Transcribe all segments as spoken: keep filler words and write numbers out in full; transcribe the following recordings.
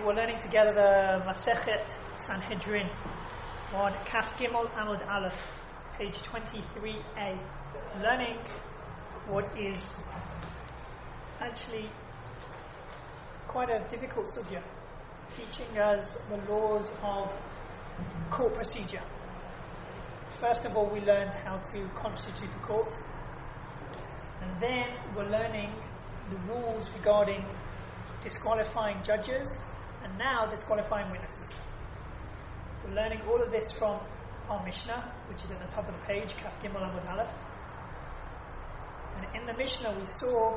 we're learning together the Masechet Sanhedrin on Kaf Gimel Amud Aleph, page twenty-three A. Learning what is actually quite a difficult subject, teaching us the laws of court procedure. First of all, we learned how to constitute a court, and then we're learning the rules regarding disqualifying judges, and now disqualifying witnesses. We're learning all of this from our Mishnah, which is at the top of the page, Kaf Gimel Amud Aleph. And in the Mishnah we saw,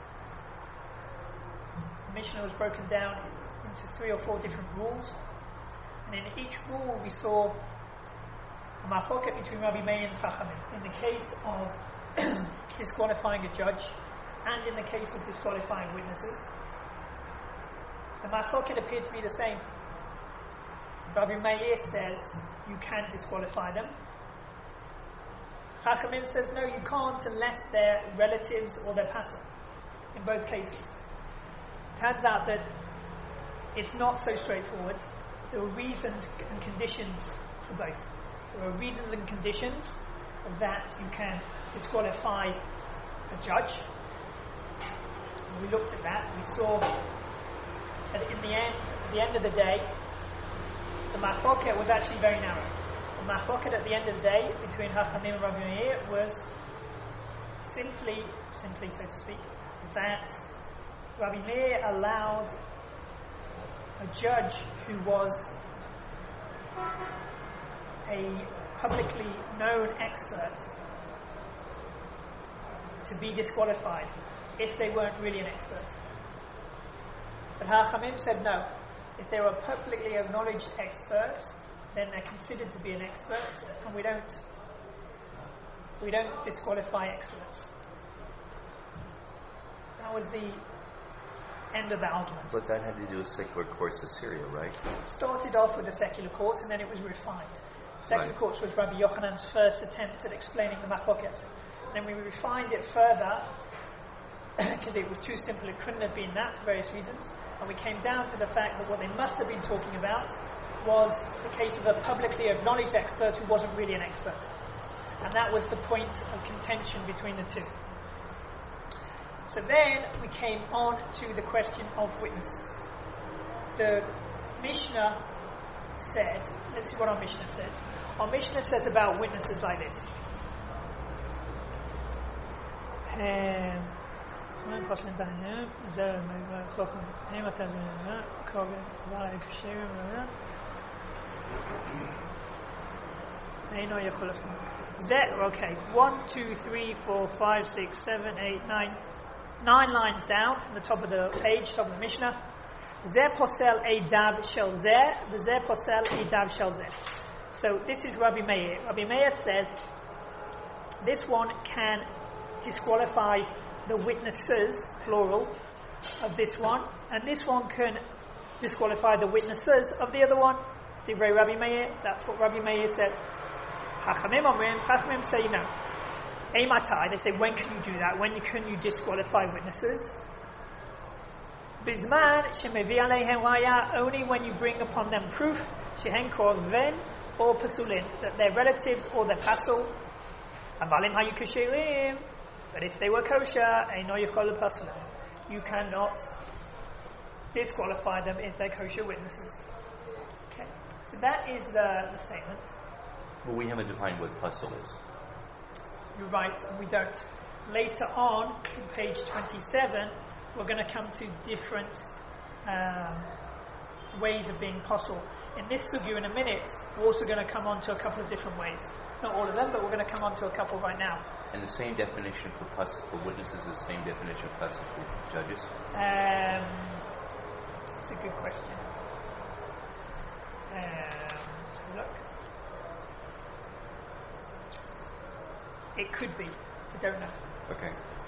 the Mishnah was broken down into three or four different rules, and in each rule we saw a machloket between Rabbi Meir and Chachamim, in the case of disqualifying a judge, and in the case of disqualifying witnesses. The machloket appeared to be the same. Rabbi Meir says you can disqualify them. Chachamim says no, you can't unless they're relatives or they're pasul. In both cases, turns out that it's not so straightforward. There are reasons and conditions for both. There are reasons and conditions that you can disqualify a judge. We looked at that. We saw that in the end, at the end of the day, the machloket was actually very narrow. The machloket at the end of the day between Chachamim and Rabbi Meir was simply, simply so to speak, that Rabbi Meir allowed a judge who was a publicly known expert to be disqualified if they weren't really an expert. But Hachamim said no. If they were a publicly acknowledged expert, then they're considered to be an expert, and we don't we don't disqualify experts. That was the end of the argument. But that had to do with secular courts of Syria, right? It started off with the secular courts, and then it was refined. Secular Right. courts was Rabbi Yochanan's first attempt at explaining the machloket. Then we refined it further because it was too simple. It couldn't have been that for various reasons, and we came down to the fact that what they must have been talking about was the case of a publicly acknowledged expert who wasn't really an expert, and that was the point of contention between the two. So then we came on to the question of witnesses. The Mishnah said, let's see what our Mishnah says. Our Mishnah says about witnesses like this. Um, okay, one, two, three, four, five, six, seven, eight, nine, nine lines down from the top of the page, top of the Mishnah. Zeh posel eidav shel zeh, v'zeh posel eidav shel zeh. So this is Rabbi Meir. Rabbi Meir says this one can disqualify the witnesses, plural, of this one, and this one can disqualify the witnesses of the other one. Divrei Rabbi Meir, that's what Rabbi Meir says. Chachamim omrim, Chachamim say no. Eimatai, they say when can you do that? When can you disqualify witnesses? Bizman shemevi aleihem raya, only when you bring upon them proof, shehen korven or pasulin, that they're relatives or they're pasul. Avalim hayu kasherim, but if they were kosher, eino yichol pasul, you cannot disqualify them if they're kosher witnesses. Okay, so that is the, the statement. Well, we haven't defined what pasul is. You're right, and we don't. Later on, on page twenty-seven, we're going to come to different um, ways of being pasul. In this sugya in a minute, we're also going to come on to a couple of different ways. Not all of them, but we're going to come on to a couple right now. And the same definition for pasul for witnesses is the same definition of pasul for judges? Um, it's a good question. Um, let's have a look. It could be. I don't know. Okay.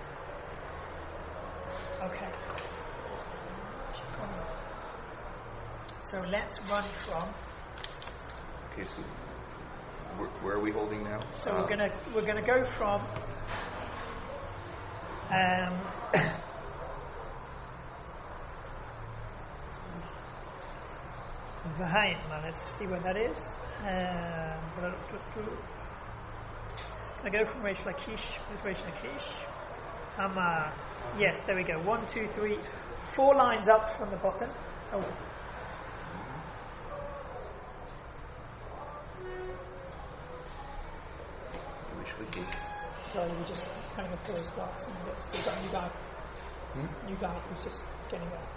Okay. So let's run from. Okay, so where, where are we holding now? So uh, we're gonna we're gonna go from. Um, V'hain. Let's see what that is. Um, I go from Reish Lakish with Reish Lakish. Um, uh, yes, there we go. One, two, three, four lines up from the bottom. Oh. So we're just having a pause class and we've got a new guy. Hmm? New guy who's just getting there.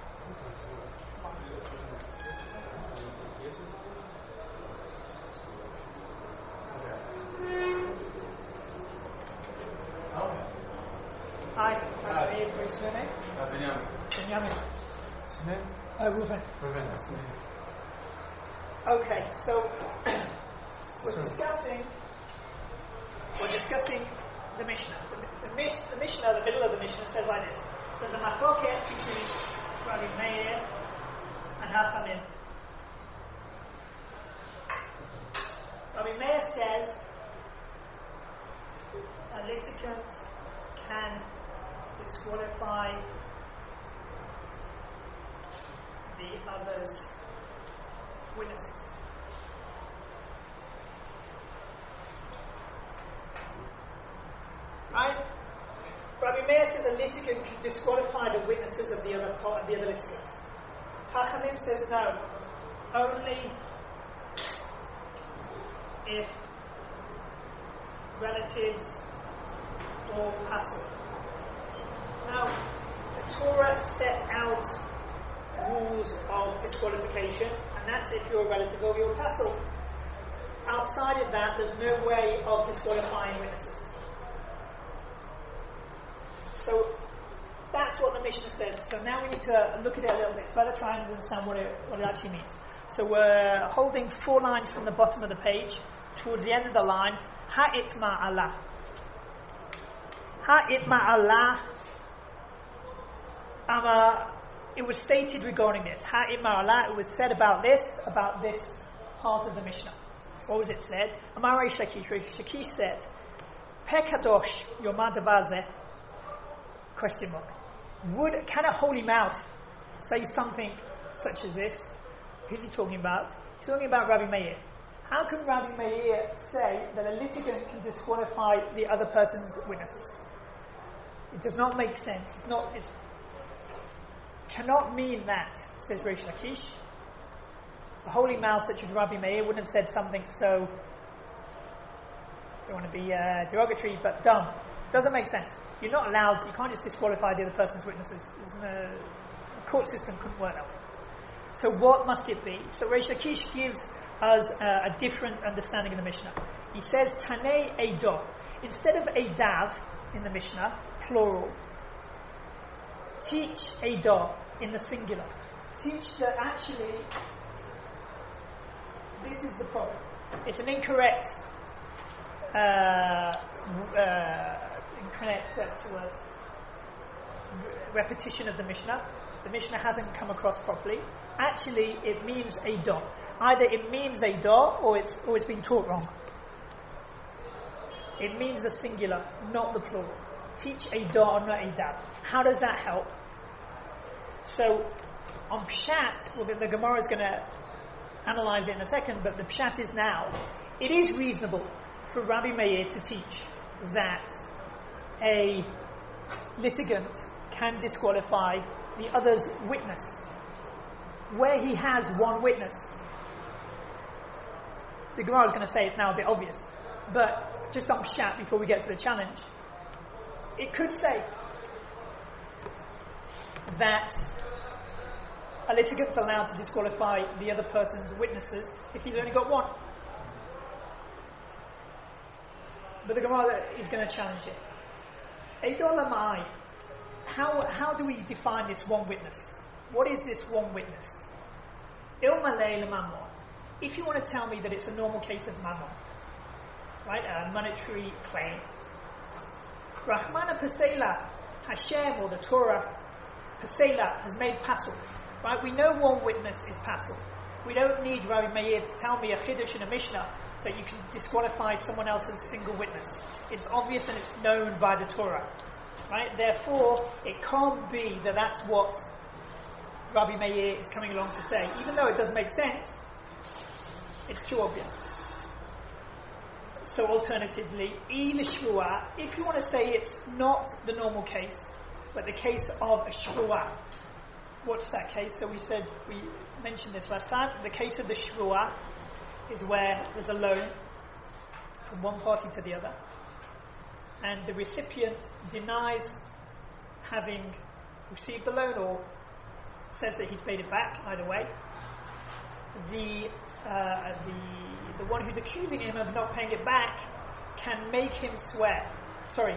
Hi, nice to meet you. What's your name? Benjamin. Benjamin. What's your name? Uh, Reuven. Reuven, nice to meet you. Okay, so we're discussing we're discussing the Mishnah. The, the, Mish, the Mishnah, the middle of the Mishnah says like this: there's a machloket between Rabbi Meir and Hachamim. Rabbi Meir says a litigant can disqualify the other's witnesses. Right? Rabbi Meir says a litigant can disqualify the witnesses of the other part, the other litigant. Hachamim says no, only if relatives or pasul. Now, the Torah sets out rules of disqualification, and that's if you're a relative or you're a pasul. Outside of that, there's no way of disqualifying witnesses. So that's what the Mishnah says. So now we need to look at it a little bit further, try and understand what it what it actually means. So we're holding four lines from the bottom of the page towards the end of the line. Ha'it ma'ala. Ha'it ma'ala. Um, it was stated regarding this. Ha'it ma'ala. It was said about this, about this part of the Mishnah. What was it said? Amar Reish Lakish. Reish Lakish said, Peh kadosh yomad vazeh. Question mark. Would can a holy mouth say something such as this? Who's he talking about? He's talking about Rabbi Meir. How can Rabbi Meir say that a litigant can disqualify the other person's witnesses? It does not make sense. It's not. It cannot mean that, says Reish Lakish. A holy mouth such as Rabbi Meir wouldn't have said something so, don't want to be uh, derogatory, but dumb. Doesn't make sense. You're not allowed to, you can't just disqualify the other person's witnesses. A, a court system couldn't work that way. So what must it be? So Reish Lakish gives us uh, a different understanding of the Mishnah. He says, Tanei Eidah. Instead of Eidav in the Mishnah, plural, teach Eidah in the singular. Teach that actually, this is the problem. It's an incorrect uh, uh, incorrect uh, word. repetition of the Mishnah. The Mishnah hasn't come across properly. Actually, it means Eidah. Either it means Eidah or it's or it's been taught wrong. It means the singular, not the plural. Teach Eidah or not Eidah. How does that help? So, on Pshat, well, the Gemara is going to analyze it in a second, but the Pshat is now, it is reasonable for Rabbi Meir to teach that a litigant can disqualify the other's witness where he has one witness. The Gemara is going to say it's now a bit obvious, but just on Pshat before we get to the challenge, it could say that a litigant's allowed to disqualify the other person's witnesses if he's only got one. But the Gemara is going to challenge it. Eidah Lamai. How how do we define this one witness? What is this one witness? Ilmalei Lamamon. If you want to tell me that it's a normal case of mammon, right, a monetary claim, Rahmana Pasela, Hashem or the Torah, Pasela has made pasul. Right, we know one witness is pasul. We don't need Rabbi Meir to tell me a chiddush in a Mishnah that you can disqualify someone else's single witness. It's obvious and it's known by the Torah. Right? Therefore, it can't be that that's what Rabbi Meir is coming along to say. Even though it doesn't make sense, it's too obvious. So alternatively, in a shvuah, if you want to say it's not the normal case, but the case of a shvuah, what's that case? So we said, we mentioned this last time, the case of the shvuah is where there's a loan from one party to the other, and the recipient denies having received the loan or says that he's paid it back, either way. The uh, the the one who's accusing him of not paying it back can make him swear. Sorry.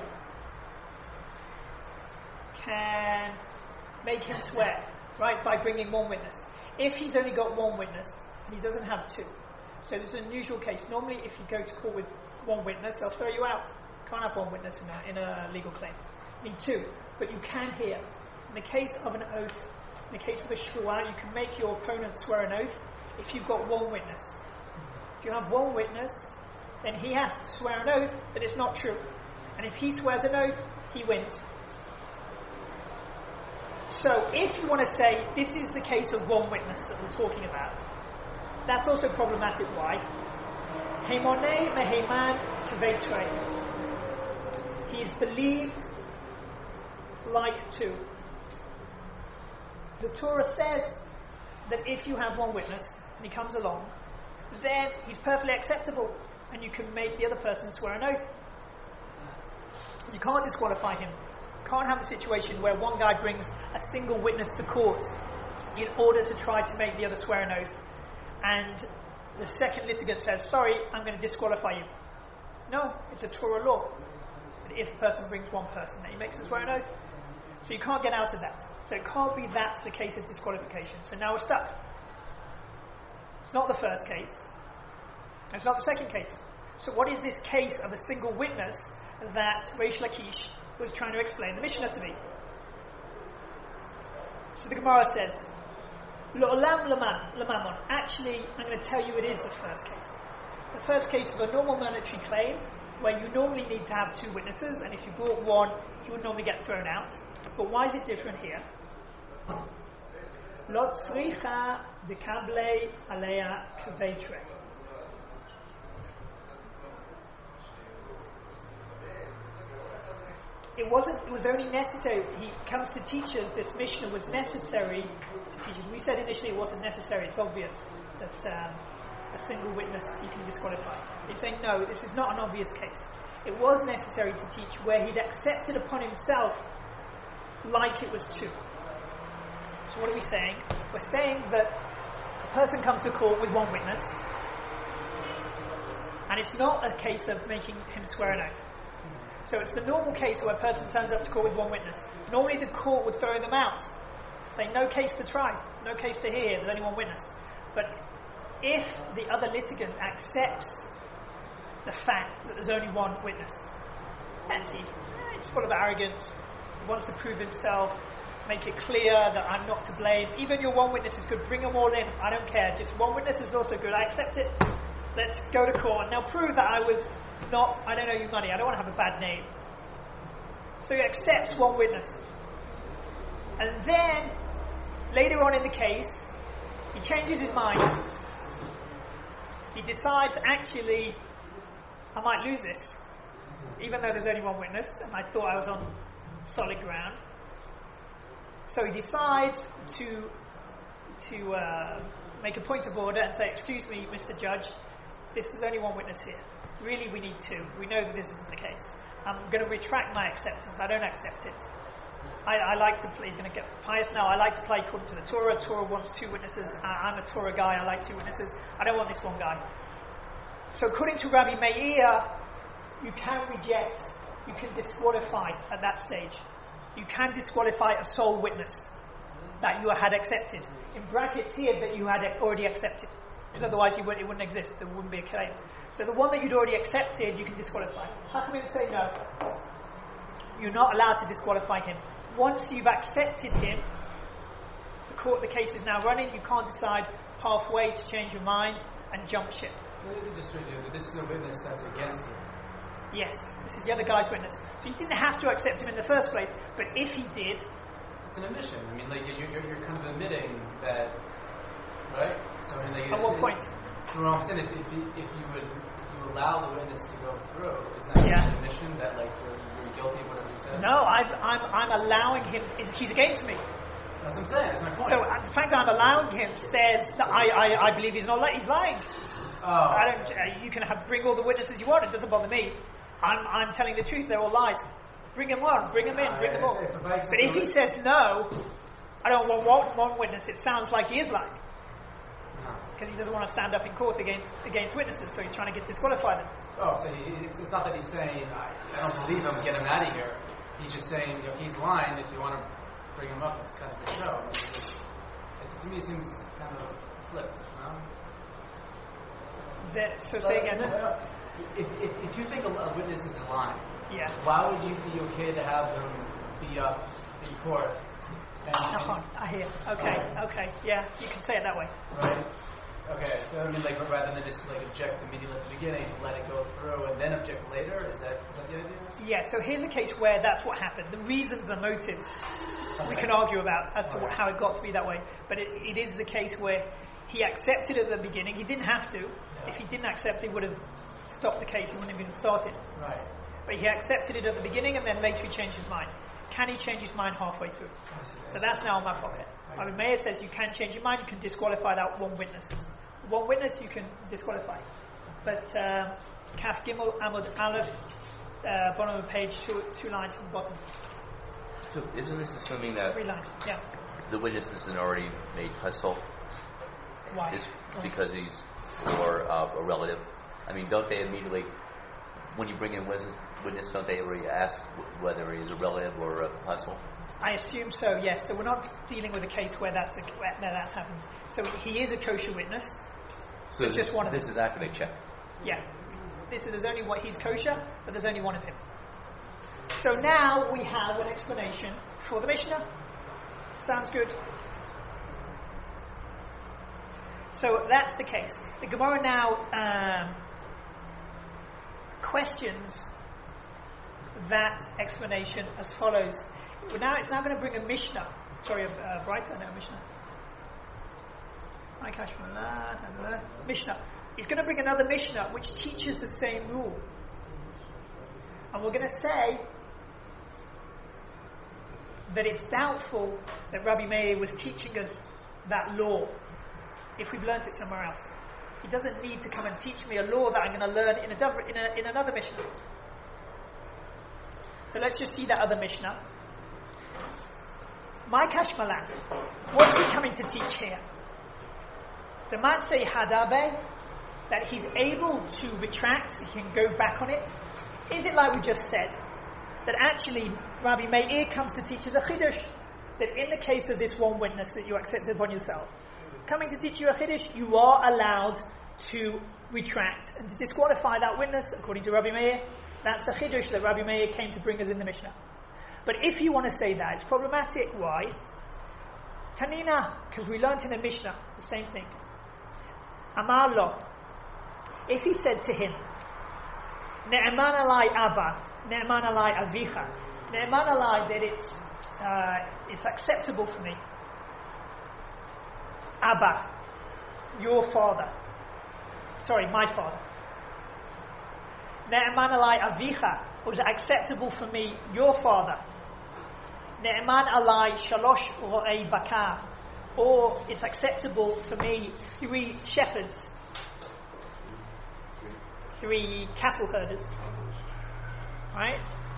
Can make him swear, right, by bringing one witness. If he's only got one witness and he doesn't have two, so this is an unusual case. Normally, if you go to court with one witness, they'll throw you out. You can't have one witness in a, in a legal claim. You need two, but you can hear. In the case of an oath, in the case of a shvuah, you can make your opponent swear an oath if you've got one witness. If you have one witness, then he has to swear an oath that it's not true. And if he swears an oath, he wins. So if you want to say this is the case of one witness that we're talking about, that's also problematic. Why? Heimonei meheiman kaveitrei. He is believed like two. The Torah says that if you have one witness and he comes along, then he's perfectly acceptable and you can make the other person swear an oath. You can't disqualify him. You can't have a situation where one guy brings a single witness to court in order to try to make the other swear an oath, and the second litigant says, sorry, I'm going to disqualify you. No, it's a Torah law. But if a person brings one person, then he makes us swear an oath. So you can't get out of that. So it can't be that's the case of disqualification. So now we're stuck. It's not the first case. It's not the second case. So what is this case of a single witness that Reish Lakish was trying to explain the Mishnah to me? So the Gemara says, Lo'olam lamamon. Actually, I'm going to tell you it is the first case. The first case of a normal monetary claim, where you normally need to have two witnesses, and if you brought one, he would normally get thrown out. But why is it different here? Lo tzricha dekable aleya kaveitre. It wasn't. It was only necessary. He comes to teach us this Mishnah was necessary to teach us. We said initially it wasn't necessary. It's obvious that um, a single witness you can disqualify. He's saying no. This is not an obvious case. It was necessary to teach where he'd accepted upon himself like it was two. So what are we saying? We're saying that a person comes to court with one witness, and it's not a case of making him swear an oath. So it's the normal case where a person turns up to court with one witness. Normally the court would throw them out, saying no case to try, no case to hear, there's only one witness. But if the other litigant accepts the fact that there's only one witness, and he's, he's full of arrogance, he wants to prove himself, make it clear that I'm not to blame, even your one witness is good, bring them all in, I don't care, just one witness is also good, I accept it, let's go to court, now prove that I was not, I don't owe you money, I don't want to have a bad name. So he accepts one witness. And then, later on in the case, he changes his mind. He decides, actually, I might lose this, even though there's only one witness, and I thought I was on solid ground. So he decides to, to uh, make a point of order and say, excuse me, Mister Judge, this is only one witness here. Really, we need two. We know that this isn't the case. I'm going to retract my acceptance. I don't accept it. I, I like to play, he's going to get pious now, I like to play according to the Torah. Torah wants two witnesses. I, I'm a Torah guy, I like two witnesses. I don't want this one guy. So according to Rabbi Meir, you can reject, you can disqualify at that stage. You can disqualify a sole witness that you had accepted. In brackets here, that you had already accepted. Because otherwise you wouldn't, it wouldn't exist, there wouldn't be a claim. So the one that you'd already accepted, you can disqualify. How come we say no? You're not allowed to disqualify him. Once you've accepted him, the court, the case is now running, you can't decide halfway to change your mind and jump ship. Just review, this is a witness that's against him. Yes, this is the other guy's witness. So you didn't have to accept him in the first place, but if he did, it's an admission. I mean, like you're, you're, you're kind of admitting that, right? So I mean, like, At what point? Well, I'm saying if, if, you, if you would if you allow the witness to go through, is that Yeah. an admission that like you're, you're guilty of whatever he said? No, I'm, I'm, I'm allowing him, he's against me. That's what I'm saying. That's my point. So uh, the fact that I'm allowing him says that I, I, I believe he's not li- he's lying. oh, I don't. Uh, you can have bring all the witnesses you want. It doesn't bother me. I'm I'm telling the truth. They're all lies. Bring them on. Bring them in. Bring them all. If, if I But if he says no, I don't want one, one witness. It sounds like he is lying because he doesn't want to stand up in court against against witnesses. So he's trying to get disqualify them. Oh, so he, it's, it's not that he's saying I, I don't believe him. Get him out of here. He's just saying, you know, he's lying. If you want to bring him up, it's kind of a show. It, it, to me, it seems kind of flipped. No? That, so say again. No, no, no. If, if, if you think a, a witness is lying, Yeah. why would you be okay to have them be up in court? And, Nachon, I hear. Okay. Okay. Yeah. You can say it that way. right? Okay. So I mean, like, rather than just like object immediately at the beginning, let it go through, and then object later. Is that is that the idea? Yeah. So here's a case where that's what happened. The reasons, the motives, we can argue about as to what, how it got to be that way. But it, it is the case where he accepted at the beginning. He didn't have to. Yeah. If he didn't accept, he would have stopped the case. He wouldn't have even started. Right. But he accepted it at the beginning, and then later he changed his mind. Can he change his mind halfway through? I see, I So see. that's now on my pocket. Rabbi Meir says you can change your mind. You can disqualify that one witness. One witness you can disqualify. But um, Kaf Gimel Amud Aleph, uh, bottom of the page, two, two lines from the bottom. So isn't this assuming that Three lines. Yeah. the witness isn't already made puzzle? Why? Is because he's or uh, a relative? I mean, don't they immediately, when you bring in witness, witness don't they already ask w- whether he's a relative or a puzzle? I assume so, yes. So we're not dealing with a case where that's a, where that's happened. So he is a kosher witness. So It's this, just one of this them. is academic check. Yeah. This is, there's only one, he's kosher, but there's only one of him. So now we have an explanation for the Mishnah. Sounds good. So that's the case. The Gemara now um, questions that explanation as follows. Well, now it's now going to bring a Mishnah. Sorry, a uh, brighter, no Mishnah. Mishnah. It's going to bring another Mishnah which teaches the same rule. And we're going to say that it's doubtful that Rabbi Meir was teaching us that law if we've learnt it somewhere else. He doesn't need to come and teach me a law that I'm going to learn in, a, in, a, in another Mishnah. So let's just see that other Mishnah. My Kashmalan, what's he coming to teach here? The man say Hadabe, that he's able to retract, he can go back on it. Is it like we just said, that actually Rabbi Meir comes to teach us a Chiddush, that in the case of this one witness that you accepted upon yourself, coming to teach you a Chiddush, you are allowed to retract and to disqualify that witness, according to Rabbi Meir. That's the Chiddush that Rabbi Meir came to bring us in the Mishnah. But if you want to say that, it's problematic. Why? Tanina, because we learnt in the Mishnah the same thing. Amar lo. If he said to him, Ne'eman alai Abba, Ne'eman alai Avicha, Ne'eman alai that it's uh, it's acceptable for me. Abba, your father. Sorry, my father. Ne'eman alai Avicha, was it acceptable for me, your father? Ne'eman alai Shalosh ro'ei bakar, or it's acceptable for me, three shepherds, three cattle herders. Right?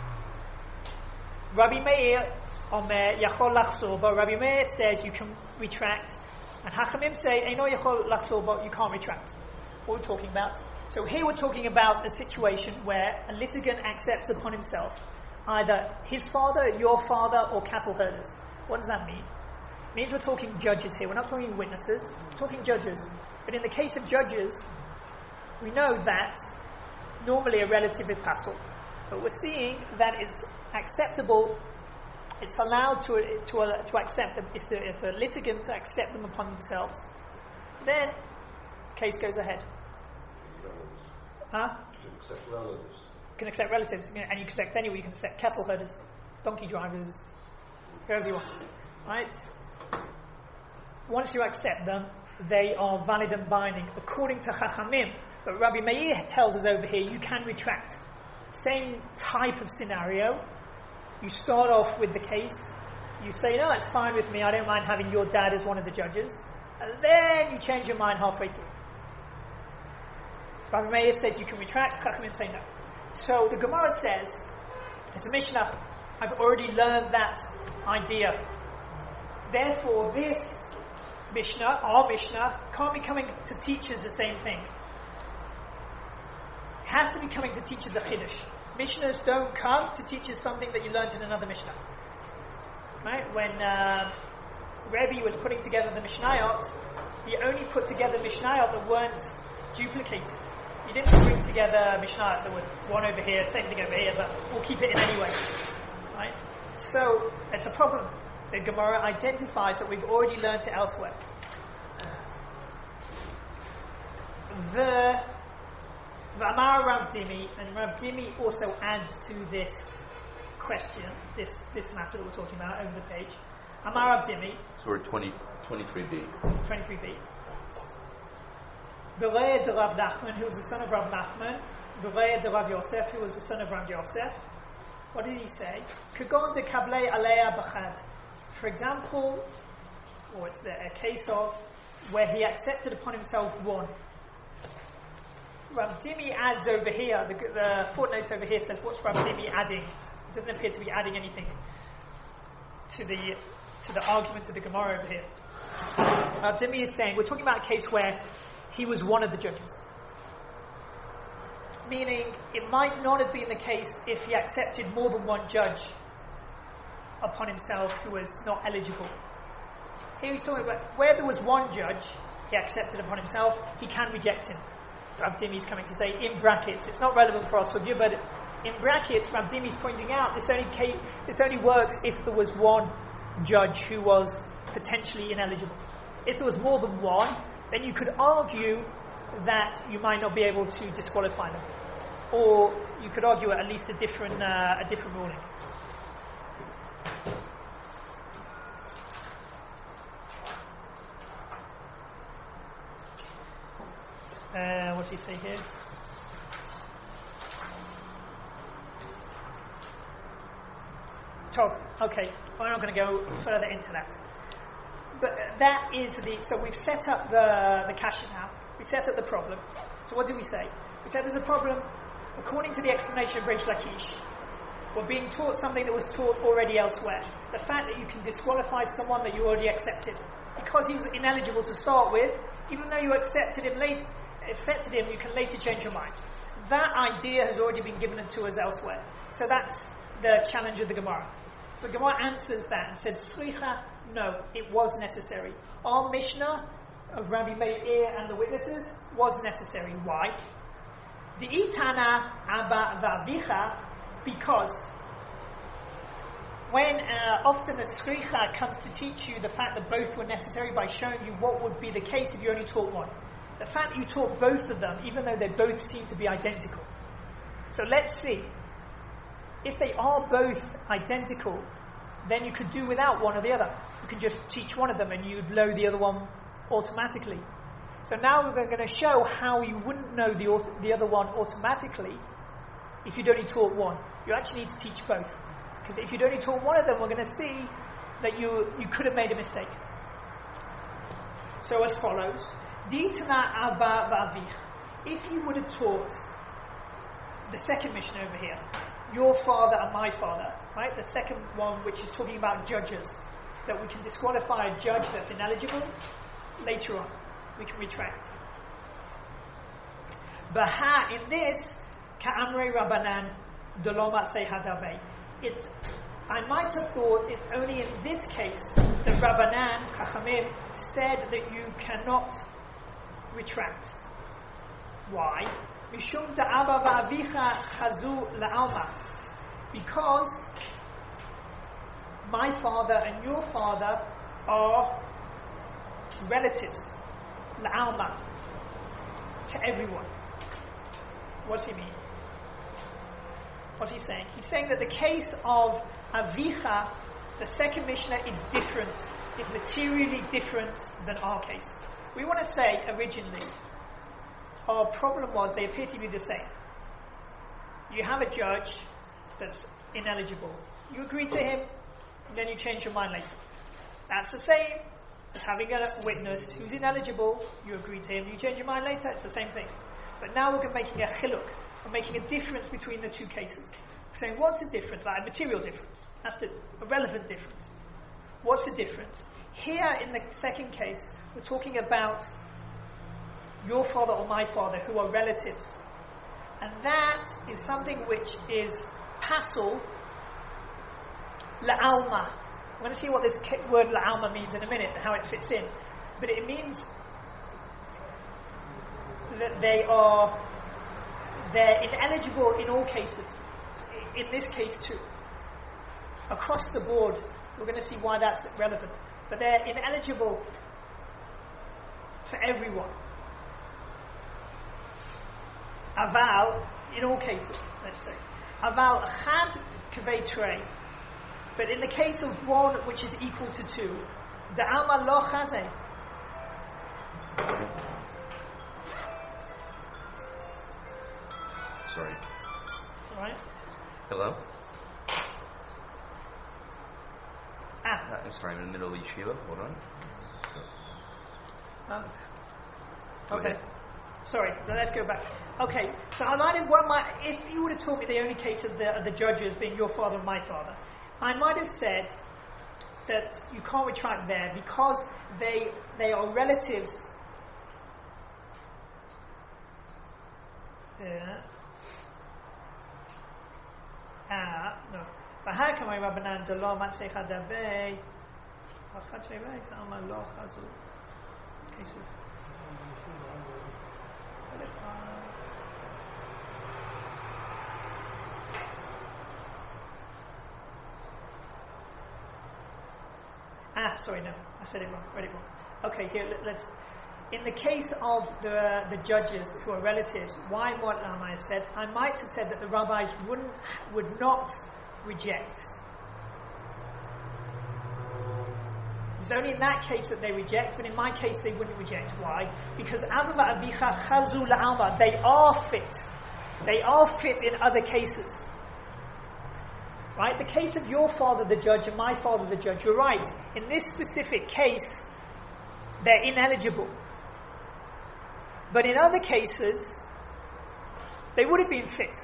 Rabbi Meir Omer Yachol Lachzor, but Rabbi Meir says you can retract, and Hachamim say Eino Yachol Lachzor, but you can't retract. What are we talking about? So here we're talking about a situation where a litigant accepts upon himself either his father, your father, or cattle herders. What does that mean? It means we're talking judges here. We're not talking witnesses. We're talking judges. But in the case of judges, we know that normally a relative is pasul. But we're seeing that it's acceptable, it's allowed to to, uh, to accept them. If the, if the litigants accept them upon themselves, then the case goes ahead. Huh? You can accept relatives. You can accept relatives, and you can accept anyone. You can accept cattle herders, donkey drivers, whoever you want. right? Once you accept them, they are valid and binding according to Chachamim. But Rabbi Meir tells us over here, you can retract. Same type of scenario. You start off with the case. You say, no, it's fine with me. I don't mind having your dad as one of the judges. And then you change your mind halfway through. Rabbi Meir says you can retract. Chachamim say no. So the Gemara says, it's a Mishnah. I've already learned that idea. Therefore, this Mishnah, our Mishnah, can't be coming to teach us the same thing. It has to be coming to teach us a Chiddush. Mishnahs don't come to teach us something that you learned in another Mishnah. Right? When uh, Rebbe was putting together the Mishnayot, he only put together Mishnayot that weren't duplicated. He didn't bring together Mishnayot that were one over here, same thing over here, but we'll keep it in anyway. Right? So, it's a problem. The Gemara identifies that we've already learned it elsewhere. The V'amar Rav Dimi, and Rav Dimi also adds to this question, this this matter that we're talking about over the page. Amar Rav Dimi. So we're twenty, twenty-three b. twenty-three b. Berei de Rav Nachman, who was the son of Rav Nachman. Berei de Rav Yosef, who was the son of Rav Yosef. What did he say? Kagon de kablei alea b'chad. For example, or it's the, a case of where he accepted upon himself one. Rav Dimi adds over here, the, the footnote over here says, what's Rav Dimi adding? It doesn't appear to be adding anything to the to the argument of the Gemara over here. Rav Dimi is saying, we're talking about a case where he was one of the judges. Meaning, it might not have been the case if he accepted more than one judge upon himself who was not eligible. Here he's talking about where there was one judge he accepted upon himself, he can reject him. Rav Dimi is coming to say in brackets. It's not relevant for us, but in brackets, Rav Dimi is pointing out this only case, this only works if there was one judge who was potentially ineligible. If there was more than one, then you could argue that you might not be able to disqualify them, or you could argue at least a different uh, a different ruling. Uh, what do you say here? Top. Okay, we're not going to go further into that. But that is the. So we've set up the the kasha now. We set up the problem. So what do we say? We said there's a problem. According to the explanation of Reish Lakish, we're being taught something that was taught already elsewhere. The fact that you can disqualify someone that you already accepted because he was ineligible to start with, even though you accepted him late. Accepted him, you can later change your mind. That idea has already been given to us elsewhere. So that's the challenge of the Gemara. So the Gemara answers that and said, Sricha, no, it was necessary. Our Mishnah of Rabbi Meir and the witnesses was necessary. Why? The Itana Abba Vavicha, because when uh, often the Sricha comes to teach you the fact that both were necessary by showing you what would be the case if you only taught one. The fact that you taught both of them, even though they both seem to be identical. So let's see. If they are both identical, then you could do without one or the other. You can just teach one of them and you'd know the other one automatically. So now we're going to show how you wouldn't know the auto- the other one automatically if you'd only taught one. You actually need to teach both. Because if you'd only taught one of them, we're going to see that you, you could have made a mistake. So as follows. Ditana Abba Vavich. If you would have taught the second mission over here, your father and my father, right? The second one, which is talking about judges, that we can disqualify a judge that's ineligible, later on, we can retract. Baha, in this, Ka'amrei Rabbanan, Dolomat Sehadabe. It's I might have thought it's only in this case that Rabbanan, Chachamim, said that you cannot retract. Why? Mishum da'aba va'avicha chazu la'alma. Because my father and your father are relatives, la'alma, to everyone. What does he mean? What's he saying? He's saying that the case of Avicha the second Mishnah is different, is materially different than our case. We want to say originally, our problem was they appear to be the same. You have a judge that's ineligible. You agree to him, and then you change your mind later. That's the same as having a witness who's ineligible. You agree to him, you change your mind later. It's the same thing. But now we're making a chiluk. We're making a difference between the two cases. We're saying, what's the difference? Like a material difference. That's the, a relevant difference. What's the difference? Here in the second case, we're talking about your father or my father who are relatives. And that is something which is pasul la'alma. I'm going to see what this word la'alma means in a minute and how it fits in. But it means that they are they're ineligible in all cases. In this case too. Across the board, we're going to see why that's relevant. But they're ineligible for everyone. Aval, in all cases, let's say. Aval chad kavei trei. But in the case of one which is equal to two, da'alma lo chazeh. Sorry. Right? Hello? Ah. I'm sorry, I'm in the middle of yeshiva. Hold on. Um, Go okay. ahead. Sorry, now let's go back. Okay, so I might have, one might, if you would have told me the only case of the, of the judges being your father and my father, I might have said that you can't retract there because they they are relatives. Yeah. Ah, no. Bahar kamay Rabbanan de lo matzei chadavei. Achat shevei zalma lo chazu. Cases. Ah, sorry, no, I said it wrong. Read it wrong. Okay, here let, let's. In the case of the the judges who are relatives, why what I said, I might have said that the rabbis wouldn't would not reject. It's only in that case that they reject, but in my case they wouldn't reject. Why? Because Ava Abicha Chazu La'alma, they are fit. They are fit in other cases. Right? The case of your father the judge and my father the judge, you're right. In this specific case, they're ineligible. But in other cases, they would have been fit.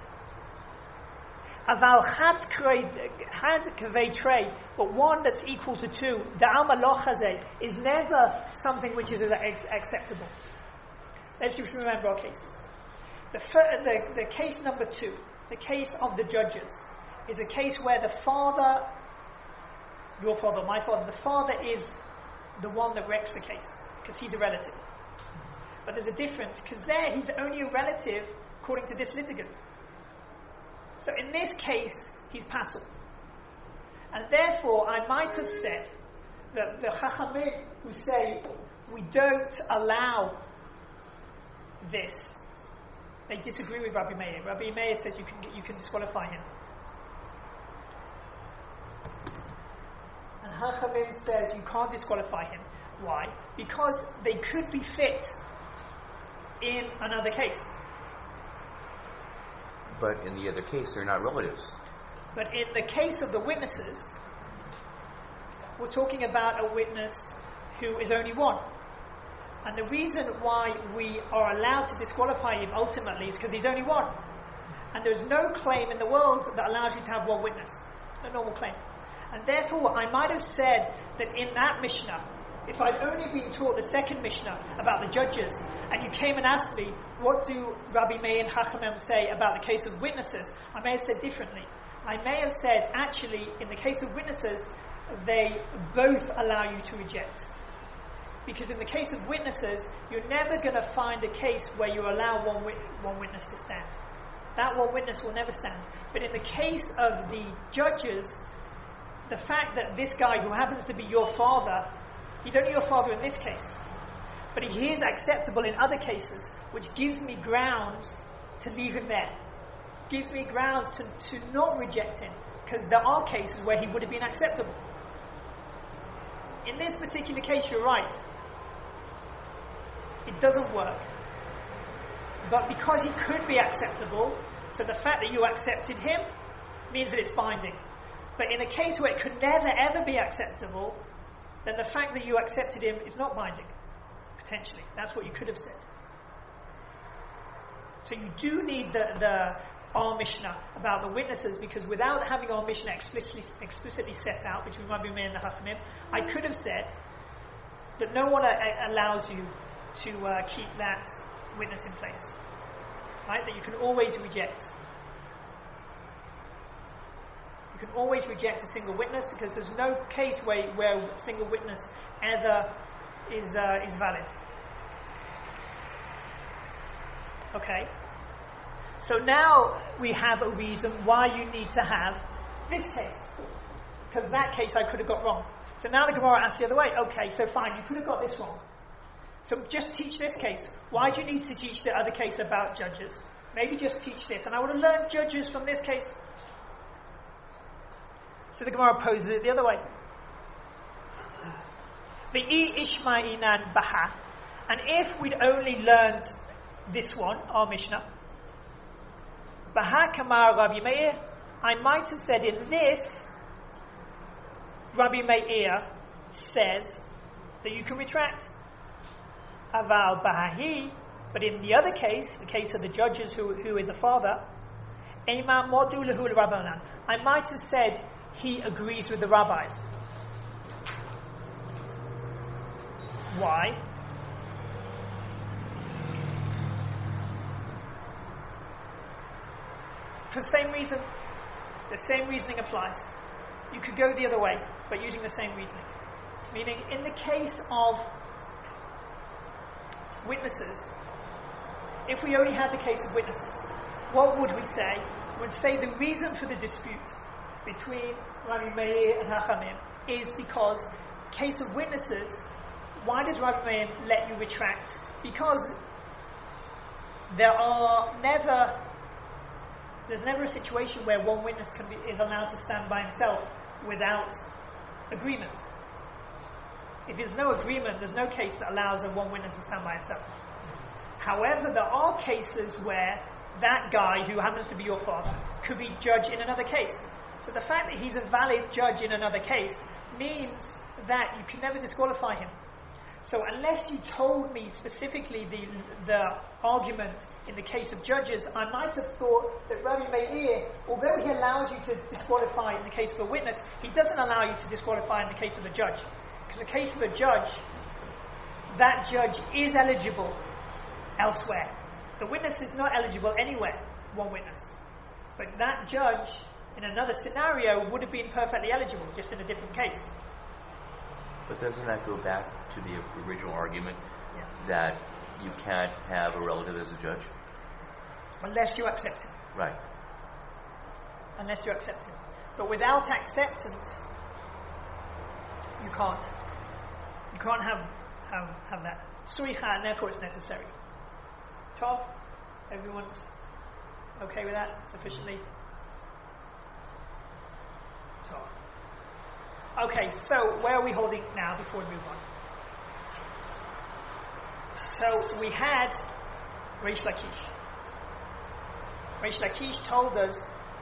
Aval chad kavei trei, but one that's equal to two, da'alma lo chazeh, is never something which is acceptable. Let's just remember our cases. The, fir- the, the case number two, the case of the judges, is a case where the father, your father, my father, the father is the one that wrecks the case, because he's a relative. But there's a difference, because there he's only a relative according to this litigant. So in this case, he's pasul. And therefore, I might have said that the Chachamim who say we don't allow this, they disagree with Rabbi Meir. Rabbi Meir says you can you can disqualify him. And Chachamim says you can't disqualify him. Why? Because they could be fit in another case. But in the other case, they're not relatives. But in the case of the witnesses, we're talking about a witness who is only one. And the reason why we are allowed to disqualify him ultimately is because he's only one. And there's no claim in the world that allows you to have one witness. No normal claim. And therefore, I might have said that in that Mishnah, if I'd only been taught the second Mishnah about the judges, and you came and asked me, what do Rabbi Meir and Chachamim say about the case of witnesses? I may have said differently. I may have said, actually, in the case of witnesses, they both allow you to reject. Because in the case of witnesses, you're never going to find a case where you allow one, wit- one witness to stand. That one witness will never stand. But in the case of the judges, the fact that this guy who happens to be your father, he's only your father in this case, but he is acceptable in other cases, which gives me grounds to leave him there. Gives me grounds to, to not reject him, because there are cases where he would have been acceptable. In this particular case, you're right. It doesn't work. But because he could be acceptable, so the fact that you accepted him means that it's binding. But in a case where it could never ever be acceptable, then the fact that you accepted him is not binding, potentially. That's what you could have said. So you do need the, the our Mishnah about the witnesses, because without having our Mishnah explicitly, explicitly set out, which we might be in the Hafamim, I could have said that no one a- allows you to uh, keep that witness in place. Right? That you can always reject. You can always reject a single witness, because there's no case where, where a single witness ever is uh, is valid. Okay. So now we have a reason why you need to have this case, because that case I could have got wrong. So now the Gemara asks the other way. Okay, so fine, you could have got this wrong. So just teach this case. Why do you need to teach the other case about judges? Maybe just teach this, and I would have learned judges from this case. So the Gemara poses it the other way. V'i ishma'inan baha, and if we'd only learned this one, our Mishnah, baha kamar Rabbi Meir, I might have said in this, Rabbi Meir says that you can retract. Aval bahahi, but in the other case, the case of the judges who, who is a father, Ema modu lahu l'Rabbanan, I might have said he agrees with the rabbis. Why? For the same reason. The same reasoning applies. You could go the other way, but using the same reasoning. Meaning, in the case of witnesses, if we only had the case of witnesses, what would we say? We would say the reason for the dispute between Rabbi Meir and Hachamim is because case of witnesses, why does Rabbi Meir let you retract? Because there are never there's never a situation where one witness can be, is allowed to stand by himself without agreement. If there's no agreement, there's no case that allows a one witness to stand by himself. However, there are cases where that guy, who happens to be your father, could be judge in another case. So the fact that he's a valid judge in another case means that you can never disqualify him. So unless you told me specifically the the argument in the case of judges, I might have thought that Rabbi Meir, although he allows you to disqualify in the case of a witness, he doesn't allow you to disqualify in the case of a judge. Because in the case of a judge, that judge is eligible elsewhere. The witness is not eligible anywhere, one witness. But that judge, in another scenario, would have been perfectly eligible, just in a different case. But doesn't that go back to the original argument Yeah. that you can't have a relative as a judge? Unless you accept it. Right. Unless you accept it. But without acceptance, you can't. You can't have have, have that. Suricha, and therefore it's necessary. Tov, everyone's okay with that sufficiently? Tov. Okay, so where are we holding now before we move on? So we had Reish Lakish. Reish Lakish told us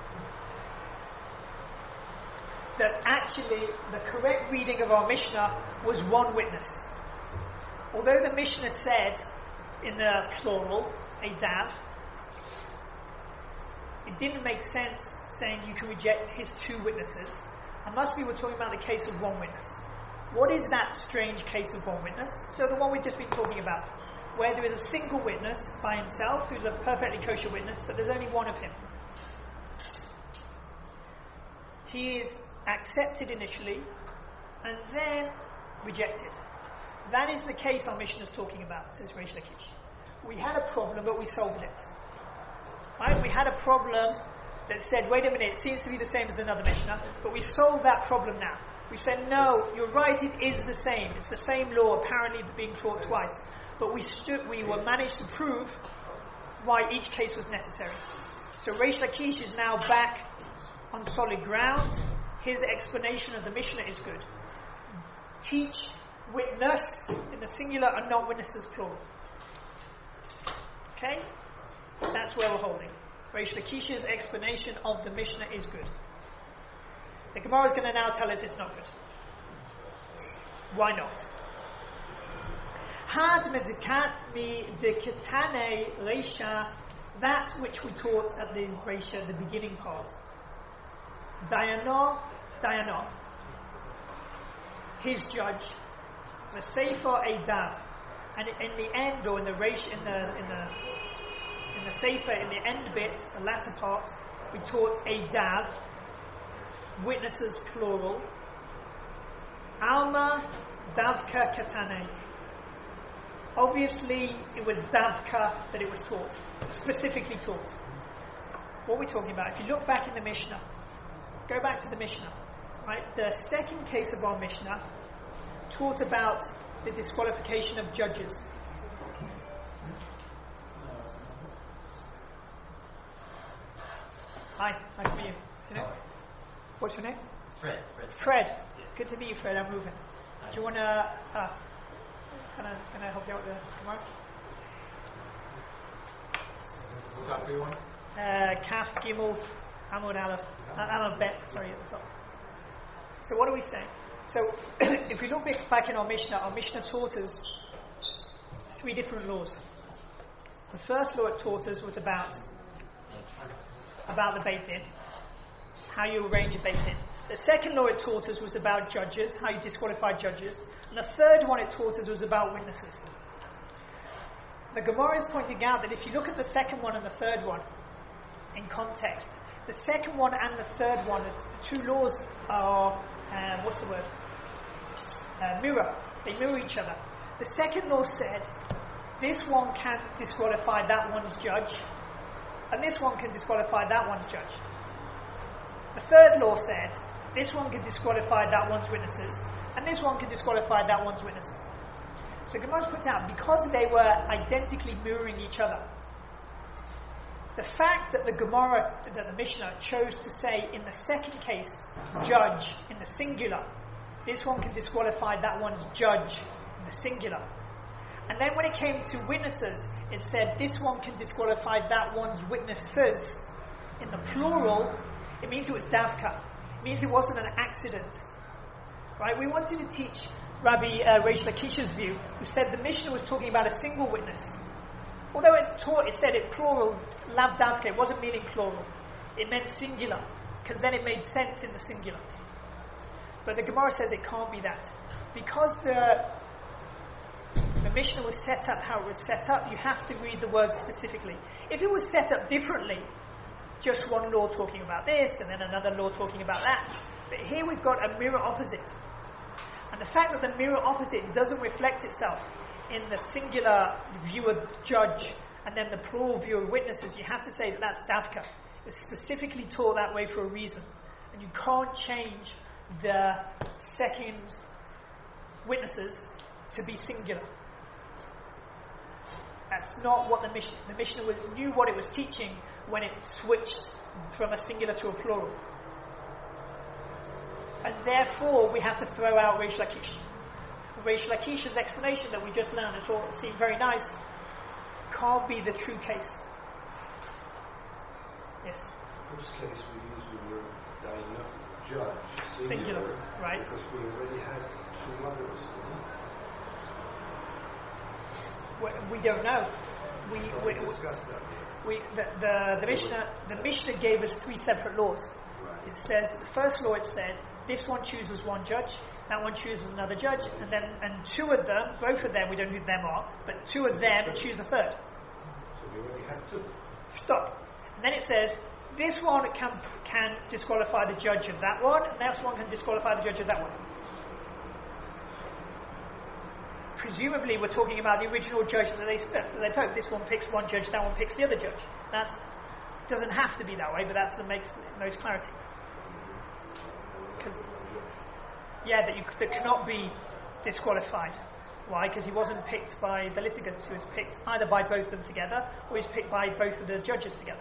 that actually the correct reading of our Mishnah was one witness. Although the Mishnah said in the plural, a dav, it didn't make sense saying you can reject his two witnesses. Unless we were talking about the case of one witness. What is that strange case of one witness? So the one we've just been talking about, where there is a single witness by himself, who's a perfectly kosher witness, but there's only one of him. He is accepted initially, and then rejected. That is the case our Mishnah is talking about, says Reish Lakish. We had a problem, but we solved it. Right? We had a problem that said, wait a minute, it seems to be the same as another Mishnah, but we solved that problem now. We said, no, you're right, it is the same. It's the same law, apparently being taught twice. But we stood, we were managed to prove why each case was necessary. So Reish Lakish is now back on solid ground. His explanation of the Mishnah is good. teach witness in the singular and not witnesses plural. Okay? That's where we're holding. Reish Lakish's explanation of the Mishnah is good. The Gemara is going to now tell us it's not good. Why not? Had medikat mi deketane reisha, that which we taught at the reisha, the beginning part. Dayano, Dayano, his judge, the sefer edav, and in the end, or in the reish, in the in the in the sefer, in the end bit, the latter part, we taught edav, witnesses plural. Alma davka katane. Obviously, it was davka that it was taught, specifically taught. What are we talking about? If you look back in the Mishnah, go back to the Mishnah, right? The second case of our Mishnah taught about the disqualification of judges. Hi, nice to meet you. What's your name? What's your name? Fred. Fred. Fred. Yeah. Good to meet you, Fred. I'm moving. Do you want to, uh, can I, can I help you out with the Gemara? What top do you want? Uh, Kaf, Gimel, Amud Aleph, uh, Aleph Bet, sorry, at the top. So what are we saying? So, if we look back in our Mishnah, our Mishnah taught us three different laws. The first law it taught us was about about the Beit Din, how you arrange a Beit Din. The second law it taught us was about judges, how you disqualify judges. And the third one it taught us was about witnesses. The Gemara is pointing out that if you look at the second one and the third one in context, the second one and the third one, the two laws are, uh, what's the word? Uh, mirror. They mirror each other. The second law said, this one can disqualify that one's judge, and this one can disqualify that one's judge. The third law said, this one can disqualify that one's witnesses, and this one can disqualify that one's witnesses. So Gemara puts out, because they were identically mirroring each other, the fact that the Gemara, that the Mishnah chose to say in the second case, judge, in the singular, this one can disqualify that one's judge in the singular. And then when it came to witnesses, it said this one can disqualify that one's witnesses in the plural. It means it was davka. It means it wasn't an accident. Right? We wanted to teach Rabbi uh, Reish Lakish's view, who said the Mishnah was talking about a single witness. Although it taught, it said it plural, lav davka, it wasn't meaning plural. It meant singular, because then it made sense in the singular. But the Gemara says it can't be that. Because the the Mishnah was set up how it was set up, you have to read the words specifically. If it was set up differently, just one law talking about this, and then another law talking about that. But here we've got a mirror opposite. And the fact that the mirror opposite doesn't reflect itself in the singular view of judge and then the plural view of witnesses, you have to say that that's davka. It's specifically taught that way for a reason. And you can't change the second witnesses to be singular. That's not what the Mishnah, the Mishnah was, knew what it was teaching when it switched from a singular to a plural. And therefore, we have to throw out Reish Lakish. Reish Lakish's explanation that we just learned, it all seemed very nice, can't be the true case. Yes? First case we use the word dayano, judge, singular, singular, right? Because we already had two others. We, we don't know. We, So we, we discussed that here. we the, the, the Mishnah the Mishnah gave us three separate laws. Right. It says the first law, it said this one chooses one judge, that one chooses another judge, and then and two of them, both of them, we don't know who them are, but two of them choose a third. So we already had two. Stop. And then it says this one can can disqualify the judge of that one, and that one can disqualify the judge of that one. Presumably, we're talking about the original judge that they that they pick. This one picks one judge, that one picks the other judge. That doesn't have to be that way, but that's the makes most clarity. Yeah, that you that cannot be disqualified. Why? Because he wasn't picked by the litigants. He was picked either by both of them together, or he was picked by both of the judges together.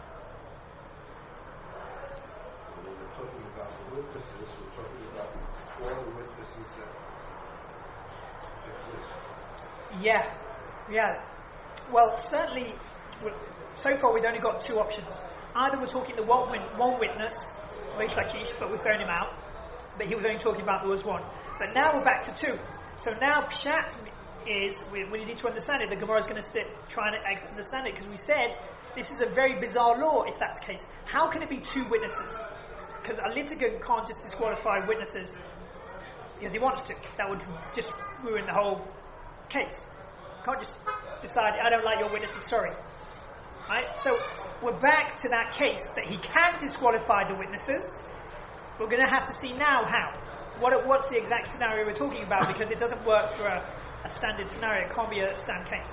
When we're talking about the witnesses, we're talking about swore the witnesses that exist? Yeah, yeah. Well, certainly, so far we've only got two options. Either we're talking to one, win- one witness, Reish Lakish, but we've thrown him out, but he was only talking about there was one. But now we're back to two. So now Pshat is, we, we need to understand it, the Gemara is going to sit trying to ex- understand it, because we said this is a very bizarre law if that's the case. How can it be two witnesses? Because a litigant can't just disqualify witnesses because he wants to. That would just ruin the whole case. Can't just decide, I don't like your witnesses, sorry. Right? So we're back to that case that he can disqualify the witnesses. We're going to have to see now how. What, what's the exact scenario we're talking about, because it doesn't work for a, a standard scenario. It can't be a stand case.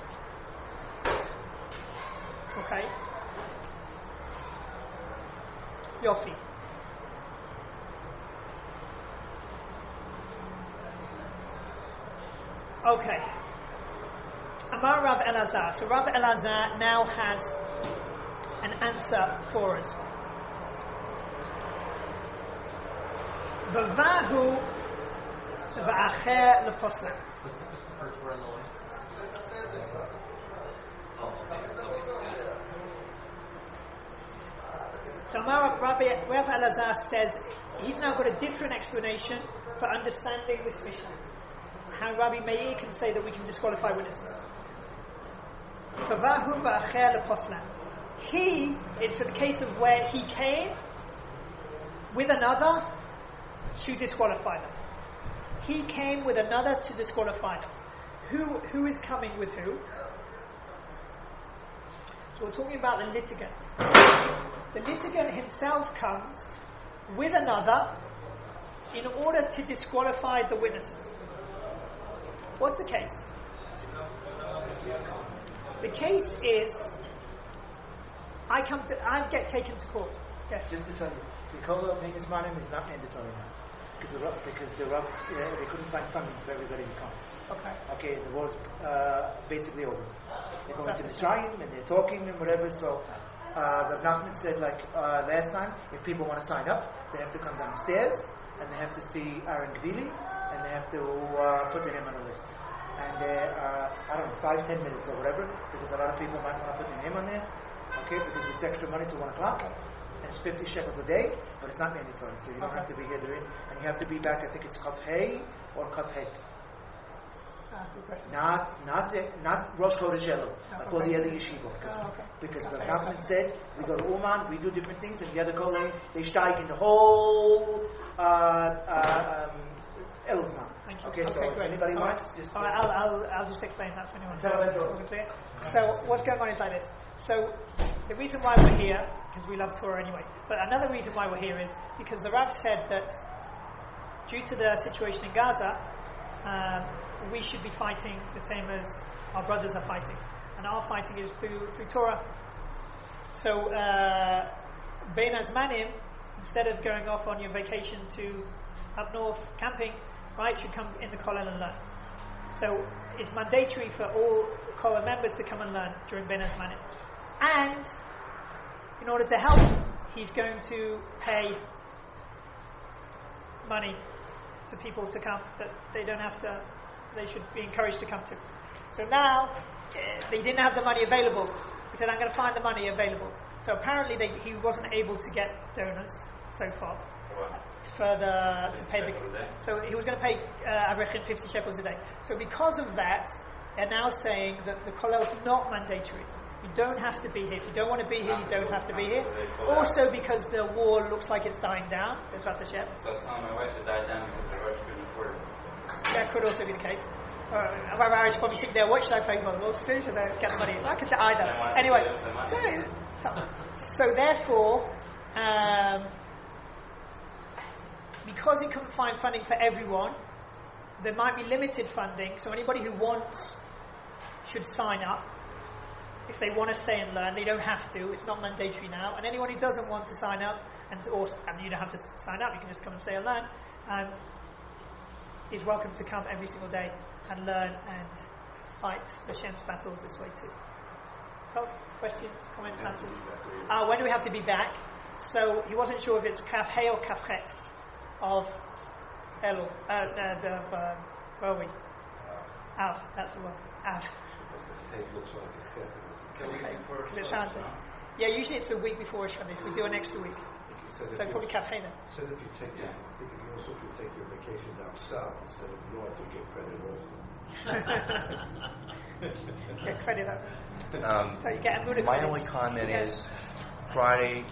Okay? Yofi. Okay. Amar Rav Elazar. So Rav Elazar now has an answer for us. V'vahu v'acher leposla. What's the, what's the first word in the line? So Amar Rav Elazar says he's now got a different explanation for understanding this mission. How Rabbi Meir can say that we can disqualify witnesses. He, it's the case of where he came with another to disqualify them. He came with another to disqualify them. Who, who is coming with who? So we're talking about the litigant. The litigant himself comes with another in order to disqualify the witnesses. What's the case? The case is, I come to, I get taken to court. Yes. Just to tell you, the Kola of Heinous Manim is not mandatory now, because the because the uh, they couldn't find funding for everybody to come. Okay. Okay, the war's uh, basically over. They're going to the shrine and they're talking and whatever. So, uh, Rav Nachman said, like uh, last time, if people want to sign up, they have to come downstairs and they have to see Aaron Gvili, and they have to uh, put their name on the list. And there are, I don't know, five, ten minutes or whatever, because a lot of people might want to put their name on there, okay, because it's extra money to one o'clock, and it's fifty shekels a day, but it's not mandatory, so you don't okay. have to be here doing, and you have to be back, I think it's Chav Hei or Chav Het. Ah, good question. Not, not, the, not Rosh Chodesh Elul, like all okay. the other yeshiva. Because, oh, okay. because okay, Rav Nachman okay. said, we go to Uman, we do different things, and the other Kohen, they steig in the whole uh, uh, um, Eluzman. Thank you. Okay, so okay, if great. anybody All wants, right. just... All right, I'll, I'll, I'll just explain that for anyone. Tell them to- Wasn't clear? So what's going on is like this. So the reason why we're here, because we love Torah anyway, but another reason why we're here is because the Rav said that due to the situation in Gaza, um, we should be fighting the same as our brothers are fighting, and our fighting is through through Torah. So uh, Bein Azmanim, instead of going off on your vacation to up north camping, right, should come in the kollel and learn. So it's mandatory for all kollel members to come and learn during Bein Azmanim. And in order to help, he's going to pay money to people to come that they don't have to, they should be encouraged to come to. So now, uh, they didn't have the money available. He said, I'm going to find the money available. So apparently they, he wasn't able to get donors so far. For the, to pay the, so he was going to pay uh, Avrechin fifty shekels a day. So because of that, they're now saying that the kollel is not mandatory. You don't have to be here. If you don't want to be here, you don't have to be here. Also because the war looks like it's dying down. Bezrat Hashem. So I was telling my wife to die down because the Rosh couldn't afford it. That could also be the case. Uh, my Irish probably think there, what should I pay for? Well, so they get the money. I could either. Anyway, so, so, so therefore, um, because he couldn't find funding for everyone, there might be limited funding. So anybody who wants should sign up. If they want to stay and learn, they don't have to. It's not mandatory now. And anyone who doesn't want to sign up, and or and you don't have to sign up, you can just come and stay and learn, um, is welcome to come every single day and learn and fight Hashem's battles this way too. So, questions, comments, answers? Uh, when do we have to be back? So he wasn't sure if it's Kaf Hey or Kaf Chet of Elul. Uh, uh, the, uh, where are we? Av. That's the one. Av. It looks like it's capitalism. The week before It Rosh sounds Hashanah. Yeah, usually it's the week before Rosh Hashanah. We do an extra week. So So probably Kaf Hena. So if you take, yeah. I think if you also if you take your vacation down south instead of north, you get credit also. Get credit over. Um, So you get a Buddha my credits. only comment Yes. is Friday,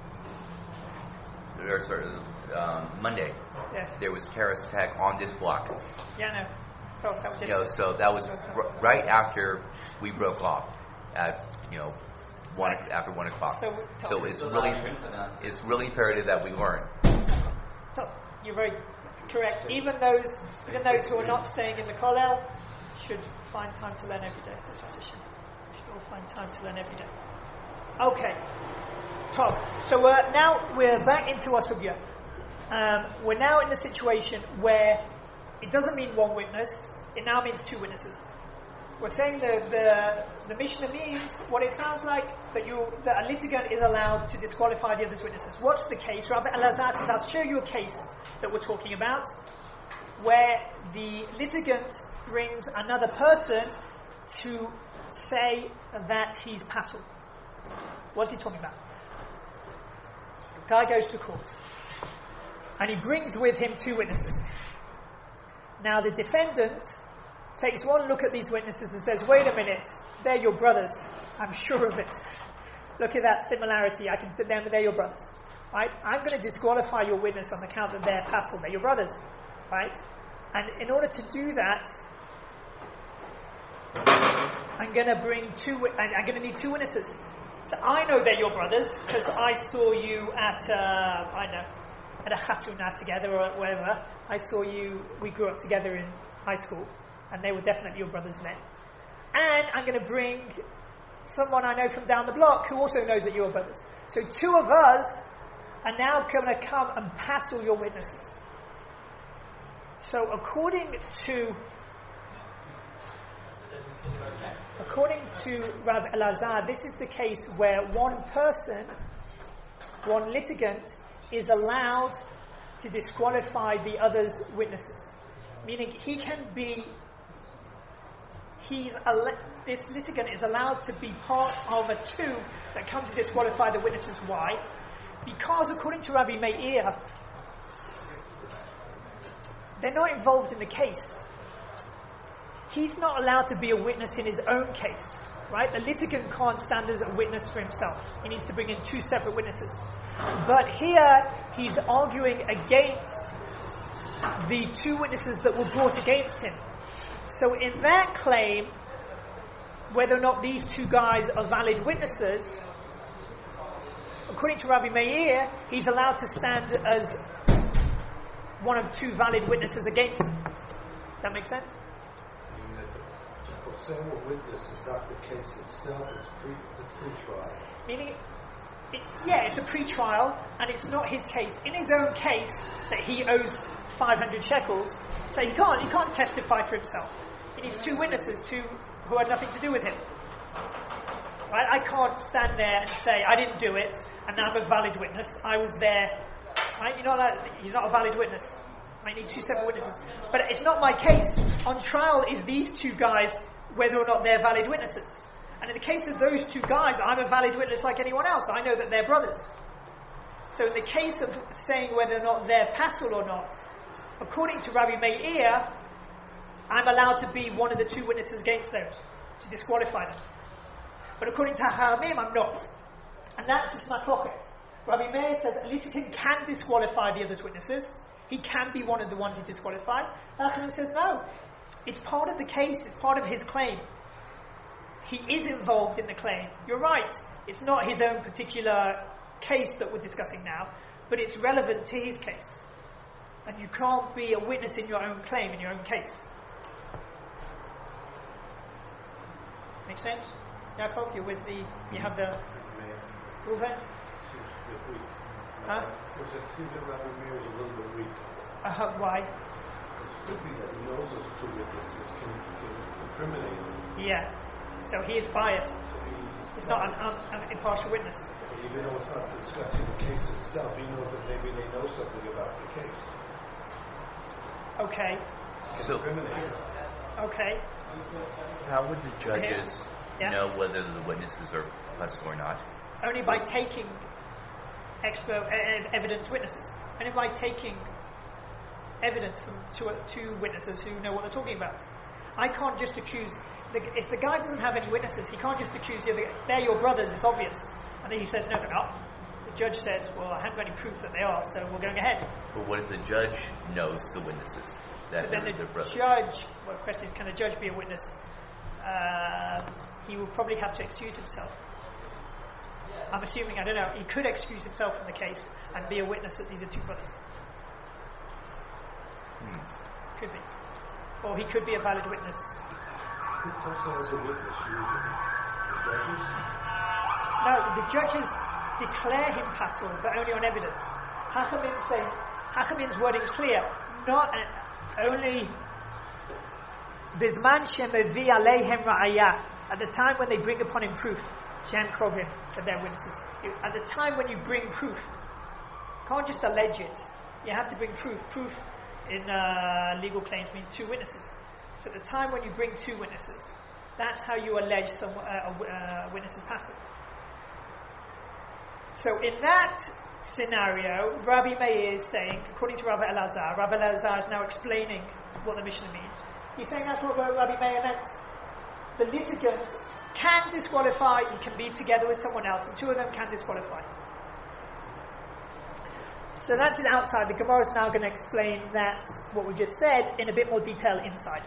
or sorry, um, Monday, Yes. there was a terrorist attack on this block. Yeah, no. So that was You just. know, so that was r- right after we broke off at, you know, one after one o'clock. So, So it's really, it's really imperative that we learn. So you're very correct. Even those, even those who are not staying in the kollel should find time to learn every day. Should all find time to learn every day. Okay. Top. So uh, now we're back into Asubya. Um, we're now in the situation where it doesn't mean one witness. It now means two witnesses. We're saying that the the Mishnah means what it sounds like, that you that a litigant is allowed to disqualify the other's witnesses. What's the case? Rabbi Elazar says, I'll show you a case that we're talking about, where the litigant brings another person to say that he's pasul. What's he talking about? The guy goes to court, and he brings with him two witnesses. Now the defendant takes one look at these witnesses and says, wait a minute, they're your brothers. I'm sure of it. Look at that similarity. I can sit down, they're your brothers. Right? I'm going to disqualify your witness on the count that they're pasul, they're your brothers. Right? And in order to do that, I'm going to bring two, I'm going to need two witnesses. So I know they're your brothers because I saw you at, uh, I know, at a chatuna together or whatever. I saw you, we grew up together in high school, and they were definitely your brothers then. And I'm going to bring someone I know from down the block who also knows that you're brothers. So two of us are now going to come and pasul your witnesses. So according to according to Rabbi Elazar, this is the case where one person, one litigant, is allowed to disqualify the other's witnesses. Meaning he can be, he's ele- this litigant is allowed to be part of a two that come to disqualify the witnesses. Why? Because according to Rabbi Meir, they're not involved in the case. He's not allowed to be a witness in his own case. Right? The litigant can't stand as a witness for himself. He needs to bring in two separate witnesses. But here, he's arguing against the two witnesses that were brought against him. So in that claim, whether or not these two guys are valid witnesses, according to Rabbi Meir, he's allowed to stand as one of two valid witnesses against him. That make sense? Saying a witness is not the case itself, it's, pre, it's a pre-trial. Meaning, it, yeah, it's a pre-trial, and it's not his case. In his own case, that he owes five hundred shekels, so he can't, he can't testify for himself. He needs two witnesses, two who had nothing to do with him. Right? I can't stand there and say, I didn't do it, and now I'm a valid witness. I was there. Right? You're not allowed, he's not a valid witness. I need two separate witnesses. But it's not my case. On trial is these two guys, whether or not they're valid witnesses. And in the case of those two guys, I'm a valid witness like anyone else. I know that they're brothers. So in the case of saying whether or not they're pasul or not, according to Rabbi Meir, I'm allowed to be one of the two witnesses against those, to disqualify them. But according to Haramim, I'm not. And that's just machlochet. Rabbi Meir says a litigant can disqualify the other's witnesses. He can be one of the ones who disqualified. Haramim says no. It's part of the case, it's part of his claim. He is involved in the claim. You're right, it's not his own particular case that we're discussing now, but it's relevant to his case. And you can't be a witness in your own claim, in your own case. Make sense? Yaakov, you're with the, you have the Reuven? Seems a bit weak. Huh? It seems that Rabbi Meir is a little bit weak. Uh, why? It could be that he knows those two witnesses can, can incriminate him. Yeah. So he is biased. So he's, He's not an, un, an impartial witness. even though it's not discussing the case itself, he knows that maybe they know something about the case. Okay. So, Okay. how would the judges Yeah. know whether the witnesses are pesach or not? Only by taking expert uh, evidence witnesses. Only by taking evidence from two, two witnesses who know what they're talking about. I can't just accuse. The, if the guy doesn't have any witnesses, he can't just accuse the other. They're your brothers. It's obvious. And then he says, no, they're not. The judge says, well, I haven't got any proof that they are, so we're going ahead. But what if the judge knows the witnesses that But then they're, the they're brothers? judge, well, the question is, can a judge be a witness? Uh, he will probably have to excuse himself. I'm assuming, I don't know, he could excuse himself from the case and be a witness that these are two brothers. Hmm. Could be. Or he could be a valid witness. Who comes out as a witness usually? The judges? No, the judges declare him pasul, but only on evidence. Hachamim say, Hachamim's wording is clear. Not uh, only Bizman shemevi aleihem ra'aya. At the time when they bring upon him proof, Shem Krogim, that they're witnesses. At the time when you bring proof, you can't just allege it. You have to bring proof. Proof in uh, legal claims means two witnesses. So at the time when you bring two witnesses, that's how you allege some uh, uh, witnesses passive. So in that scenario, Rabbi Meir is saying, according to Rabbi Elazar, Rabbi Elazar is now explaining what the Mishnah means. He's saying that's what Rabbi Meir meant. The litigants can disqualify, you can be together with someone else, and two of them can disqualify. So that's it outside. The Gemara is now going to explain that, what we just said, in a bit more detail inside.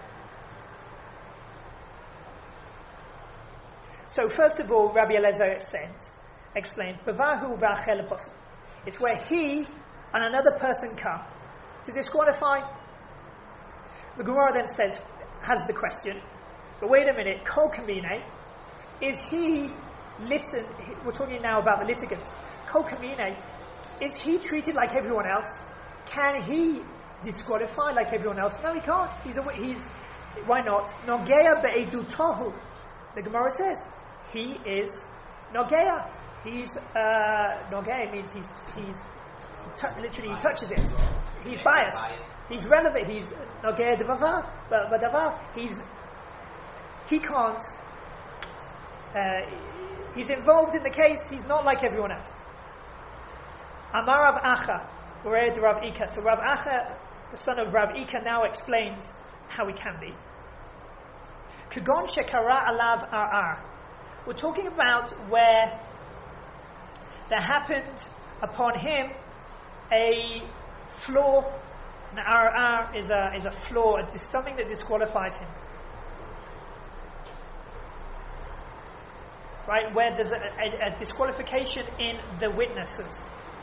So first of all, Rabbi Elazar explains, explained, Bavahu v'achel apostle. It's where he and another person come to disqualify. The Gemara then says, has the question, but wait a minute, Kol Kamine, is he, listen, we're talking now about the litigants, Kol Kamine, is he treated like everyone else? Can he disqualify like everyone else? No, he can't. He's a, he's, why not? Nogea be'edu tohu. The Gemara says, he is Nogea. He's, uh, Nogea means he's, he's, t- literally he touches it. He's biased. He's relevant. He's Nogea devavar, badavar. He's, he can't, uh, he's involved in the case. He's not like everyone else. Amar Rav Acha, Red Rav Ika. So Rav Acha, the son of Rav Ika, now explains how he can be. Kugon shekara alav ar. We're talking about where there happened upon him a flaw. An ar is a is a flaw. It's something that disqualifies him. Right, where there's a, a, a disqualification in the witnesses.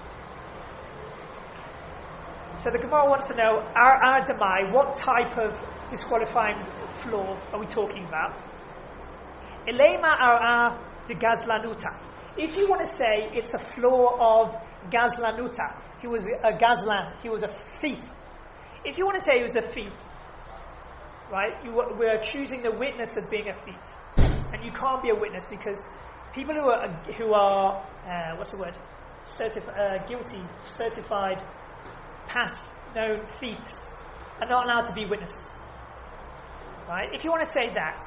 So the Gemara wants to know, ar ar demai, what type of disqualifying flaw are we talking about? Elema ar ar de gazlanuta. If you want to say it's a flaw of gazlanuta, he was a gazlan, he was a thief. If you want to say he was a thief, right, you, we're accusing the witness of being a thief. And you can't be a witness because people who are, who are uh, what's the word, Certif- uh, guilty, certified, past known thieves are not allowed to be witnesses. Right? If you want to say that,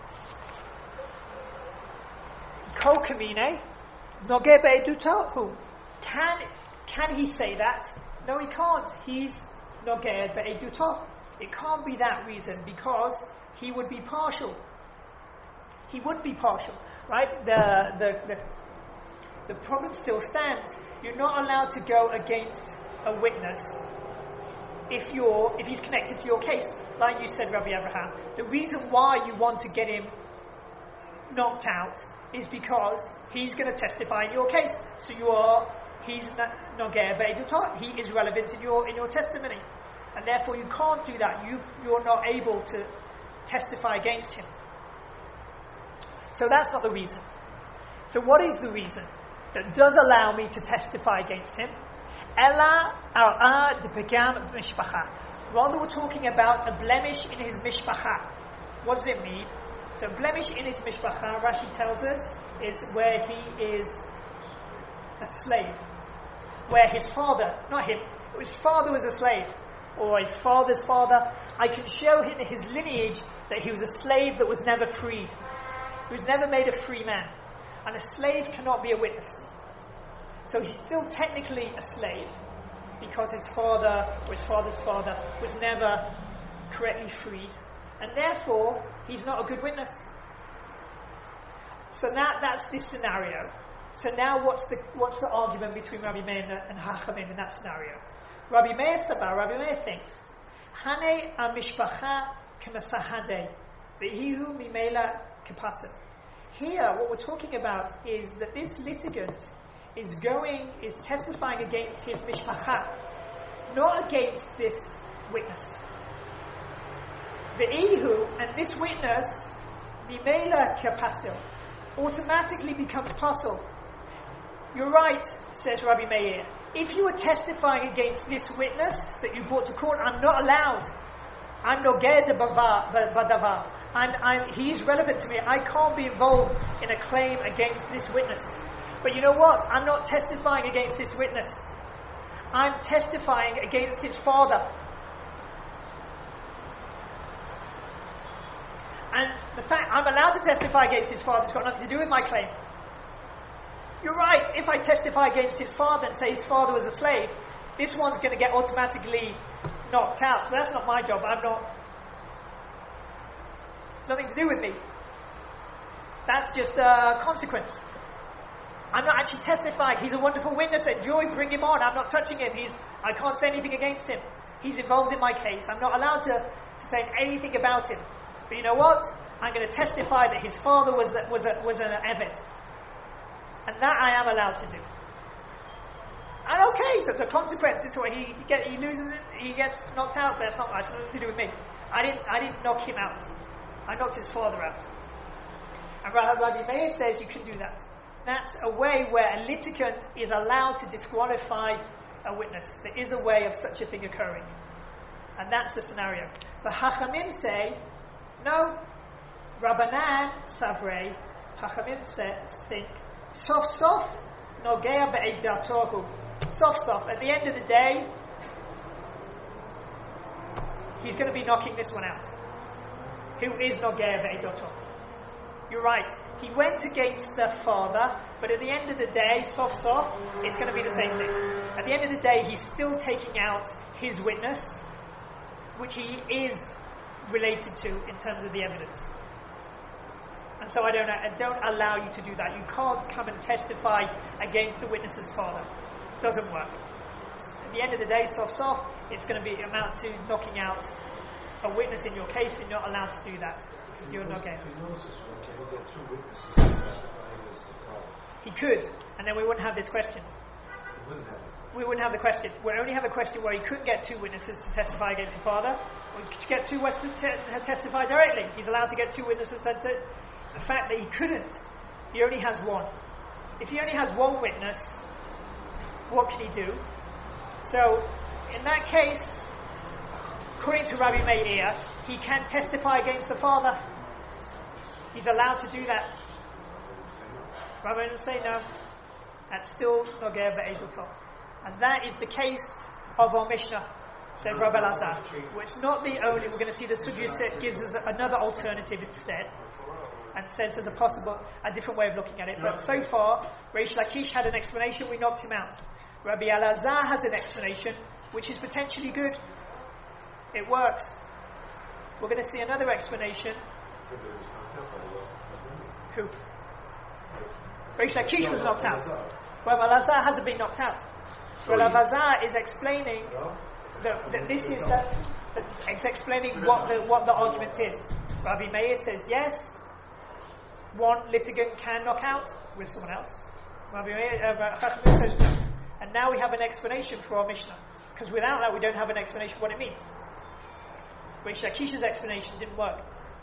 Kol Kamine, Nogeh be'edutahu. Can can he say that? No, he can't. He's Nogeh be'edutahu. It can't be that reason because he would be partial. He would be partial, right? The the the the problem still stands. You're not allowed to go against a witness if you're if he's connected to your case, like you said, Rabbi Abraham. The reason why you want to get him knocked out is because he's going to testify in your case. So you are he's nogeh be'edutah. He is relevant in your in your testimony, and therefore you can't do that. You you're not able to testify against him. So that's not the reason. So what is the reason that does allow me to testify against him? Ella ar'a de pegam mishpacha. Rather, we're talking about a blemish in his mishpacha. What does it mean? So, blemish in his mishpacha, Rashi tells us, is where he is a slave. Where his father, not him, his father was a slave. or his father's father, I can show him his lineage that he was a slave that was never freed. He was never made a free man. And a slave cannot be a witness. So he's still technically a slave because his father or his father's father was never correctly freed. And therefore, he's not a good witness. So now that's this scenario. So now what's the what's the argument between Rabbi Meir and Hachamim in that scenario? Rabbi Meir Sabar, Rabbi Meir thinks, Hane amishpacha k'masahade, v'hihu mimela k'pasim. Here, what we're talking about is that this litigant is going, is testifying against his mishpacha, not against this witness. V'hihu, and this witness, mimela k'pasim, automatically becomes pasul. You're right, says Rabbi Meir. If you were testifying against this witness that you brought to court, I'm not allowed. I'm noged badavar. And I'm, he is relevant to me. I can't be involved in a claim against this witness. But you know what? I'm not testifying against this witness. I'm testifying against his father. And the fact I'm allowed to testify against his father has got nothing to do with my claim. You're right, if I testify against his father and say his father was a slave, this one's going to get automatically knocked out. But that's not my job. I'm not... It's nothing to do with me. That's just a consequence. I'm not actually testifying. He's a wonderful witness. Enjoy, bring him on. I'm not touching him. He's, I can't say anything against him. He's involved in my case. I'm not allowed to, to say anything about him. But you know what? I'm going to testify that his father was a, was a, was an eved. And that I am allowed to do. And okay, so it's a consequence. This way he get, he loses it, he gets knocked out. That's not that's nothing to do with me. I didn't I didn't knock him out. I knocked his father out. And Rabbi Meir says you can do that. That's a way where a litigant is allowed to disqualify a witness. There is a way of such a thing occurring. And that's the scenario. But Hachamim say, no, Rabbanan Savrei, Hachamim think, Sof sof, nogea be'edatohu. Sof sof. At the end of the day, he's going to be knocking this one out. Who is nogea be'edatohu? You're right. He went against the father, but at the end of the day, sof sof, it's going to be the same thing. At the end of the day, he's still taking out his witness, which he is related to in terms of the evidence. And so I don't, I don't allow you to do that. You can't come and testify against the witness's father. It doesn't work. At the end of the day, soft soft, it's going to be amount to knocking out a witness in your case. You're not allowed to do that. You're not getting. He could, and then we wouldn't have this question. We wouldn't have the question. We only have a question where he couldn't get two witnesses to testify against the father. We could get two witnesses to te- testify directly. He's allowed to get two witnesses to. to The fact that he couldn't, he only has one. If he only has one witness, what can he do? So, in that case, according to Rabbi Meir, he can testify against the father. He's allowed to do that. Rabbi Meir will say no. That's still Nogeh Be'edul Tov. And that is the case of our Mishnah, said Rabbi Lazar. Well, it's not the only, we're going to see the Sugya set gives us another alternative instead. And says there's a possible, a different way of looking at it. But so far, Reish Lakish had an explanation, we knocked him out. Rabbi Elazar has an explanation, which is potentially good. It works. We're going to see another explanation. Who? Reish Lakish was knocked out. Rabbi Elazar hasn't been knocked out. Rabbi Elazar is explaining that, that this is, that, that it's explaining what the, what the argument is. Rabbi Meir says yes. One litigant can knock out with someone else. And now we have an explanation for our Mishnah. Because without that we don't have an explanation of what it means. Which Shakish's explanation didn't work.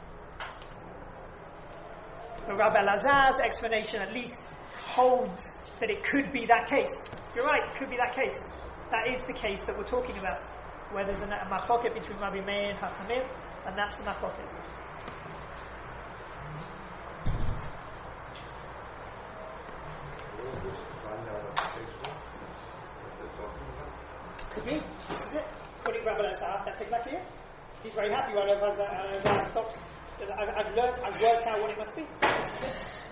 But Rabbi Lazar's explanation at least holds that it could be that case. You're right, it could be that case. That is the case that we're talking about. Where there's a, a machloket between Rabbi Meir and Hachamim, and that's the machloket. To me, this is it. putting Rabbi Elazar, that's exactly it. He's very happy when Rabbi Elazar stops. Says, I've, I've learned, I've worked out what it must be. This is it.